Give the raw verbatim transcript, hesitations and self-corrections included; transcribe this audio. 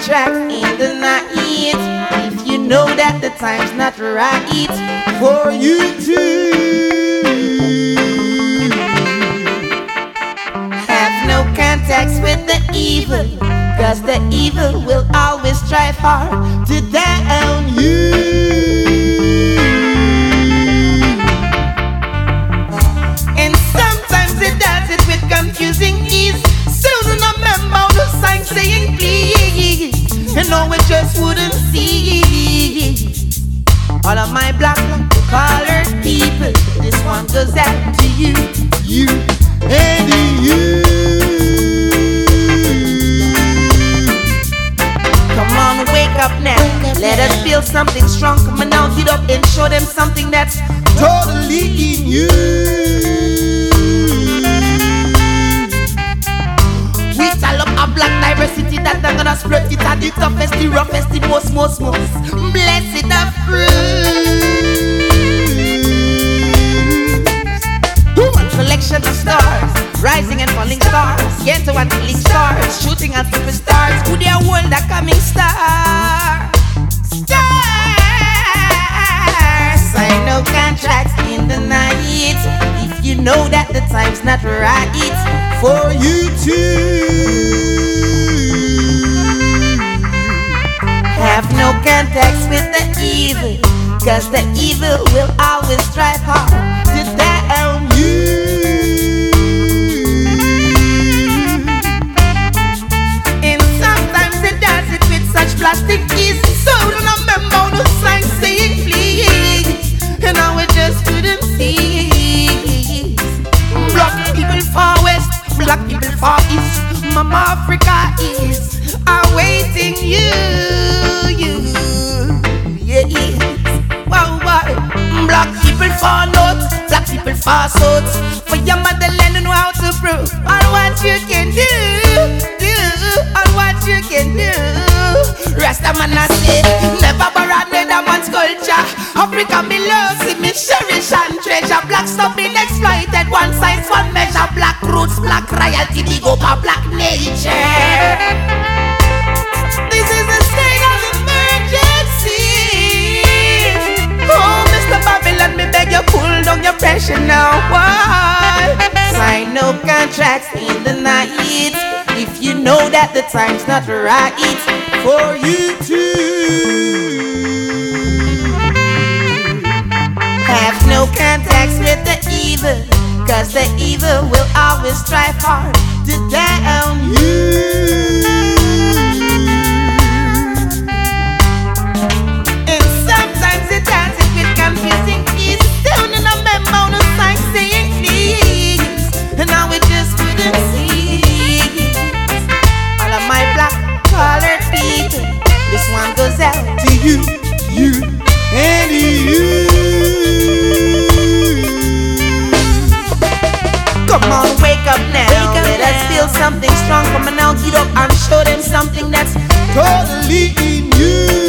contract in the night. If you know that the time's not right for you to have no contacts with the evil, cause the evil will always strive hard to down you. And sometimes it does it with confusing ease. Soon a memo the sign saying please, and no one just wouldn't see. All of my black colored people, this one goes out to you, you, and you. Come on, wake up now. Let us feel something strong. Come on now, get up and show them something that's totally in you. We tell up a black diversity that I'm gonna spread it at the toughest, the roughest, the most, most, most blessed of fruits. One collection of stars, rising and falling stars, get to one killing stars, shooting at superstars, to their world a coming star. Stars, sign no contracts in the night. If you know that the time's not right for you to have no contacts with the evil, cause the evil will always strive hard to down you. And sometimes it does it with such plastic ease. So don't remember the sign saying please, and now we just couldn't see. Black people far west, black people far east, Mama Africa is awaiting you, you, yeah, yes. Wow, wow. Black people far north, black people far south. For your motherland know how to prove all what you can do, do, all what you can do. Rasta man I say, never borrow another man's culture. Africa me love, see me cherish and treasure. Black stuff been exploited, one size, one measure. Black roots, black royalty, big up a black nature. This is a state of emergency. Oh, Mister Babylon, me beg you cool down your pressure now. Why? Sign no contracts in the night if you know that the time's not right for you to have no contacts with the evil, cause the evil will always strive hard to down you. And sometimes it does it with confusing ease. Down in a memo, no sign saying please, and now we just couldn't see. All of my black colored people, this one goes out to you, you, and you. Come on, wake up now. Wake up Let now. us feel something strong. Come on now, get up and show them something that's totally in you.